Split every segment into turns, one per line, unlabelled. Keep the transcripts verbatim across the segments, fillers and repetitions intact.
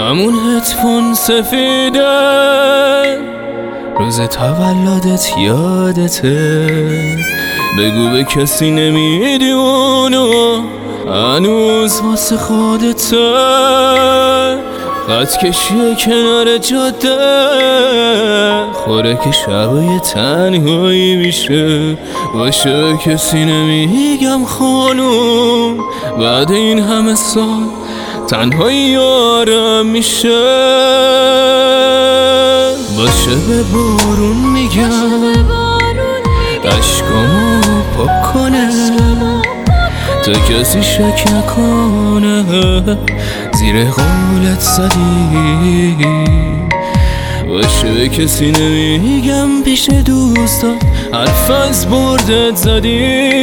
همون هدفون سفیده روز تولدت یادته، بگو به کسی نمیدونو هنوز واسه خودته. خط کشیه کنار جاده خوره که شبای تنهایی میشه، باشه کسی نمیگم خانوم بعد این همه سال تنهایی آرام میشه. باشه به بارون میگم عشقامو پاک کنه تا کسی شک نکنه زیر قولت زدی. باشه به کسی نمیگم پیش دوستا حرف از بردت زدی.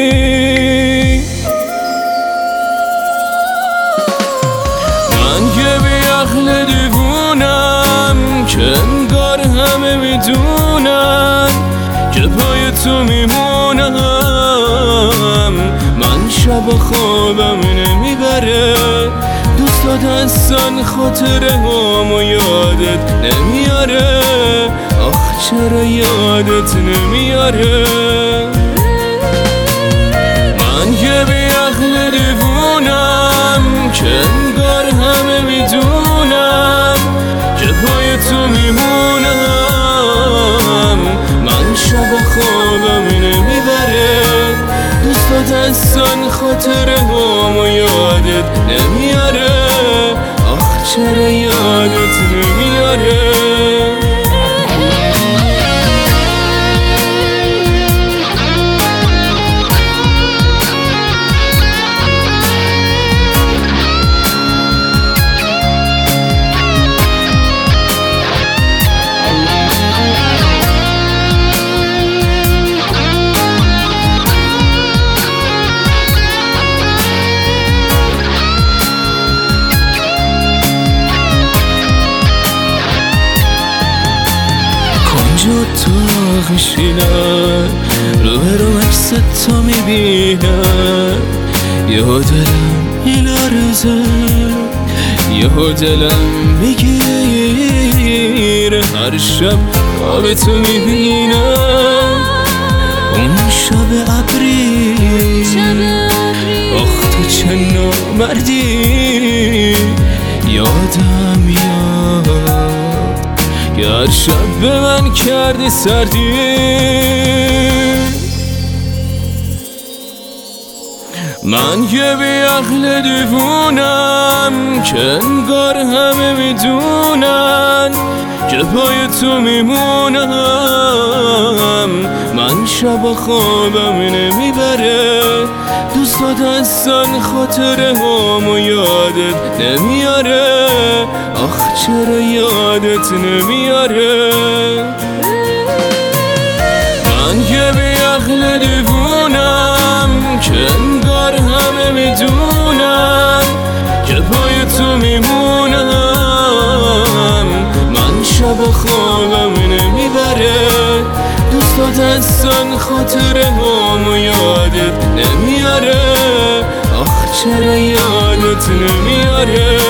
من که بی عقل دیوونم که انگار همه میدونن که پای تو میمونم. من شب خوابم نمیبره، دوست داشتن خاطره همو یادت نمیاره. آخ چرا یادت نمیاره. من که بی عقل دیوونم که انگار همه میدونم که پای تو میمونم. من شب خوابم نمیبره، دوست داشتن خاطره همو یادت نمیاره. آخ چرا یادت نمیاره. تو میشینم رو به رو عکست تو میبینم، یهو دلم میلرزه، یهو دلم میگیره. هر شب خواب تو میبینم اون شب ابری. آخ تو چه نامردی، یادم میاد که هر شب به من کردی سردی. من که بی عقل دیوونم که انگار همه میدونن که پای تو میمونم. من شب خوابم نمیبره، دوست داشتن خاطره همو یادت نمیاره. آخ چرا یادت نمیاره. من که بی عقل دیوونم که انگار همه میدونن که پای تو میمونم. من شب خوابم نمیبره، دوست داشتن خاطره همو یادت نمیاره. آخ چرا یادت نمیاره.